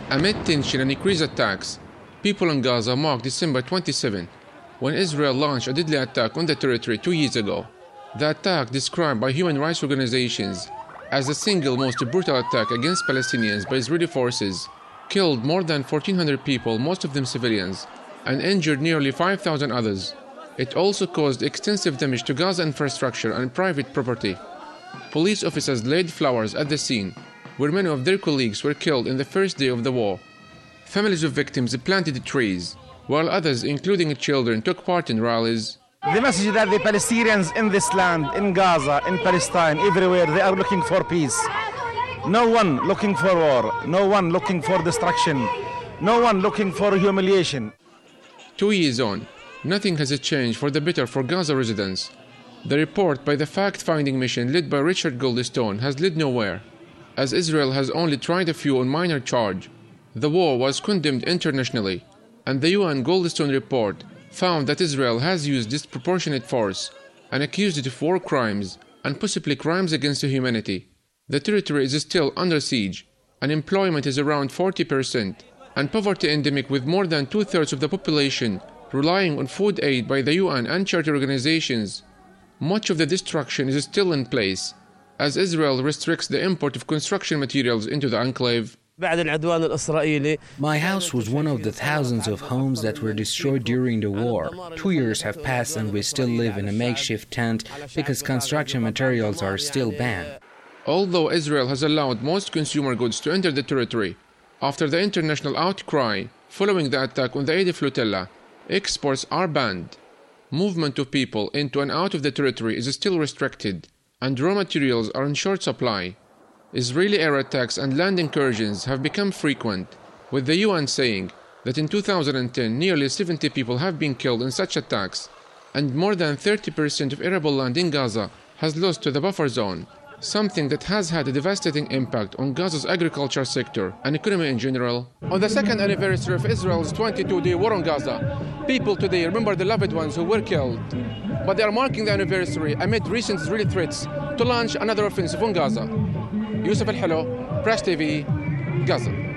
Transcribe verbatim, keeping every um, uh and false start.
Amid tension and increased attacks, people in Gaza marked December twenty-seventh, when Israel launched a deadly attack on the territory two years ago. The attack, described by human rights organizations as the single most brutal attack against Palestinians by Israeli forces, killed more than fourteen hundred people, most of them civilians, and injured nearly five thousand others. It also caused extensive damage to Gaza infrastructure and private property. Police officers laid flowers at the scene, where many of their colleagues were killed in the first day of the war. Families of victims planted trees, while others, including children, took part in rallies. The message is that the Palestinians in this land, in Gaza, in Palestine, everywhere, they are looking for peace. No one looking for war, no one looking for destruction, no one looking for humiliation. Two years on, nothing has changed for the better for Gaza residents. The report by the fact-finding mission led by Richard Goldstone has led nowhere, as Israel has only tried a few on minor charge. The war was condemned internationally, and the U N Goldstone report found that Israel has used disproportionate force and accused it of war crimes and possibly crimes against humanity. The territory is still under siege, unemployment is around forty percent, and poverty endemic, with more than two-thirds of the population relying on food aid by the U N and charity organizations. Much of the destruction is still in place, as Israel restricts the import of construction materials into the enclave. My house was one of the thousands of homes that were destroyed during the war. Two years have passed and we still live in a makeshift tent because construction materials are still banned. Although Israel has allowed most consumer goods to enter the territory, after the international outcry following the attack on the Aid flotilla, exports are banned. Movement of people into and out of the territory is still restricted, and raw materials are in short supply. Israeli air attacks and land incursions have become frequent, with the U N saying that in two thousand ten nearly seventy people have been killed in such attacks, and more than thirty percent of arable land in Gaza has lost to the buffer zone, something that has had a devastating impact on Gaza's agriculture sector and economy in general. On the second anniversary of Israel's twenty-two day war on Gaza, people today remember the loved ones who were killed, but they are marking the anniversary amid recent Israeli threats to launch another offensive on Gaza. Youssef Al-Halo, Press T V, Gaza.